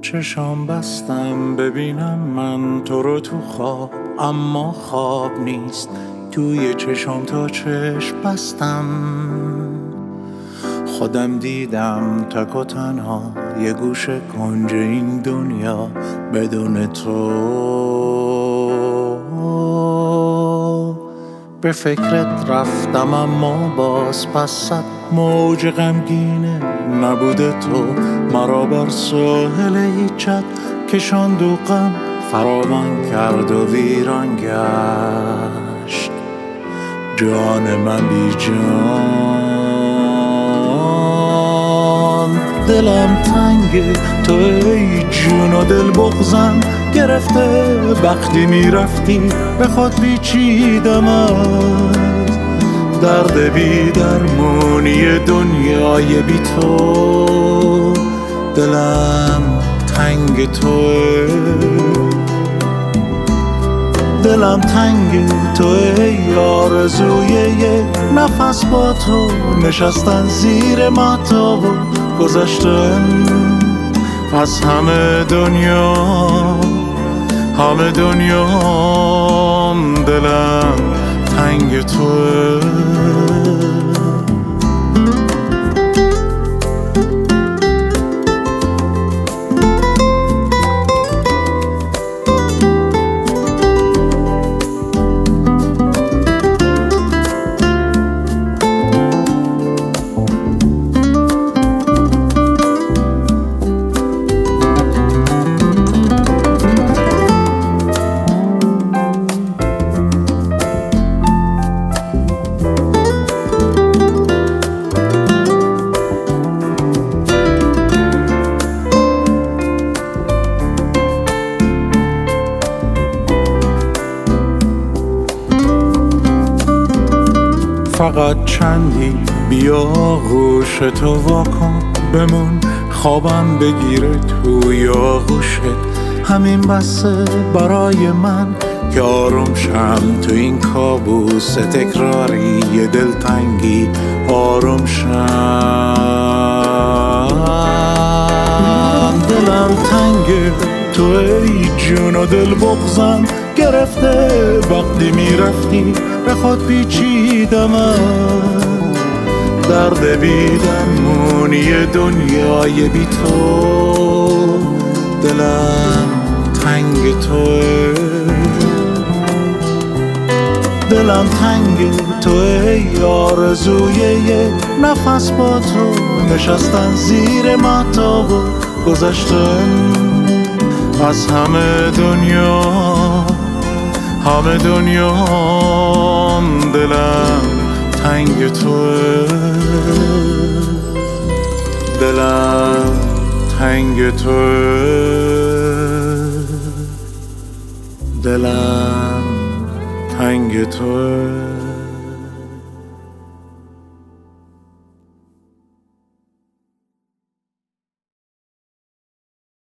چشام بستم ببینم من تو رو تو خواب، اما خواب نیست. توی چشام تا چشم بستم، خودم دیدم تک و تنها یه گوشه کنج این دنیا بدون تو. به فکرت رفتم اما باز پس صد موج غمگینه نبوده تو مرا بر ساحل ایجاد کشاند و غم فراوان کرد و ویران گشت جان من بی جان. دلم تنگه تو ای جون و دل بغزم گرفته، وقتی میرفتی به خود پیچیدم از درد بی درمونی دنیای بی تو. دلم تنگ توه، دلم تنگ توه، آرزوی یه نفس با تو نشستن زیر مهتاب و گذشتن از همه دنیا، همه دنیام. دلم تنگ توه. فقط چندی بیا گوش تو واکن بمون، خوابم بگیره توی آغوشت. همین بسه برای من که آروم شم تو این کابوس تکراری دلتنگی، آروم شم. دلم تنگه تو ای جون و دل بغزم گرفته، وقتی میرفتی به خود پیچیدم از درد بی درمونی دنیای بی تو. دلم تنگ توه، دلم تنگ توه، آرزوی یه نفس با تو نشستن زیر مهتاب و گذشتن از همه دنیا، همه دنیام. دلم تنگ توه، دلم تنگ توه، دلم تنگ توه.